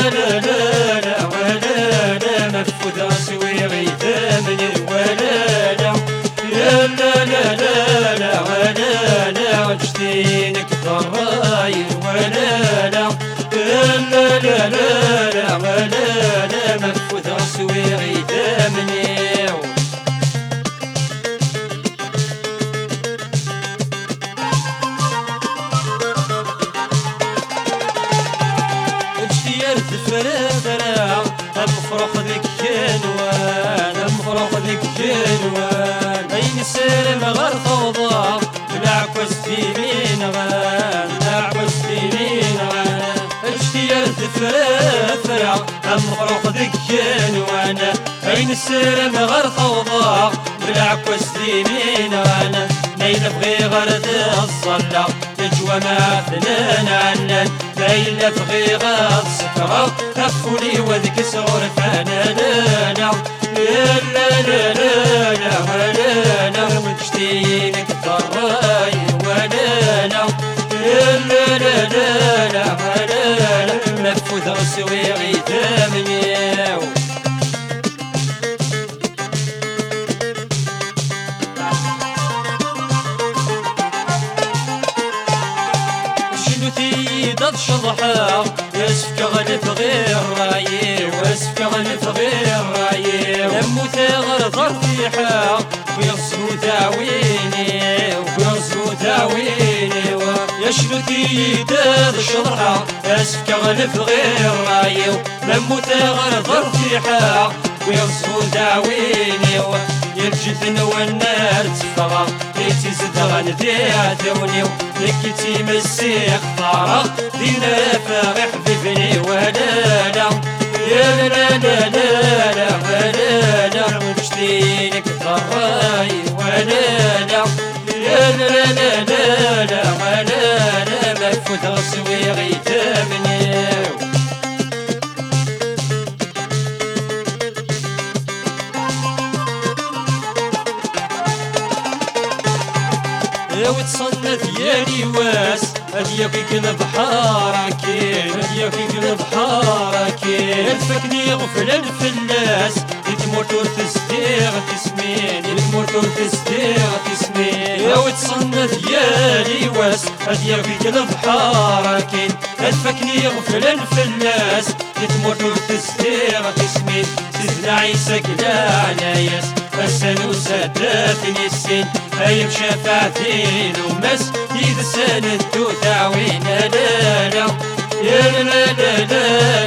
لا لا لا ولا لا مفقود سويغي ثمني ولا لا لا لا لا لا لا ولا لا وجدينك ضراير ولا لا لا لا لا لا ولا لا مفقود سويغي ثمني فرفرة مفروخ ذيك جنوان مفروخ ذيك جنوان أين سلم غير فوضى بالعكوس دينين غان بالعكوس دينين غان اجتيال فرفرة مفروخ ذيك جنوان أين سلم غير فوضى بالعكوس دينين غان نيل بغي غرد الصلاة تجوى ما ثنان عنان نيل بغي غرد سكرة أفولي وذيك سعور فانا لا لا لا لا لا لا ولا لا مجتينك ضراي ولا لا لا لا لا لا ولا لا مفوذ سويغي ثمني ضد شضحة يسفك غلف غير رايي ويسفك غلف غير رايي لمو ثغر ضرفيحة ويصلو تاويني ويصلو تاويني يشلو ضد شضحة يسفك غلف غير رايي لمو ثغر ضرفيحة ويصلو تاويني يرجثن والنار تفغى ليتي زدغن ذيها ثونيو لكيتي مسيخ فارغ دينا فاغي حبيبني ولا لا يا لا لا لا لا ولا لا مجتينك ضراي ولا لا يا لا لا لا لا ولا لا مفوت غسويغي ثمني وتصنف يا ريواس هديا فيك البحاركين هديا فيك البحاركين الفكني غفل الفلاس يتموت وتستيغ تسمين يتموت وتستيغ تسمين وتصنف يا ريواس هديا فيك البحاركين الفكني غفل الفلاس يتموت وتستيغ تسمين سيدنا عيسى كلا نايس السن وسداتني السن هاي بشفاعتين ومس يد سند تعوين لا لا يا لا لا لا